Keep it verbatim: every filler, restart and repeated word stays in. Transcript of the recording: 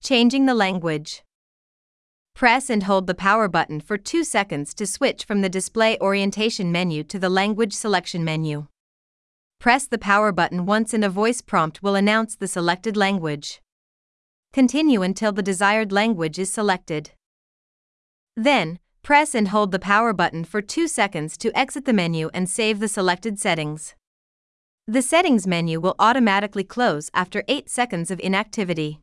Changing the language. Press and hold the power button for two seconds to switch from the display orientation menu to the language selection menu. Press the power button once and a voice prompt will announce the selected language. Continue until the desired language is selected. Then, press and hold the power button for two seconds to exit the menu and save the selected settings. The settings menu will automatically close after eight seconds of inactivity.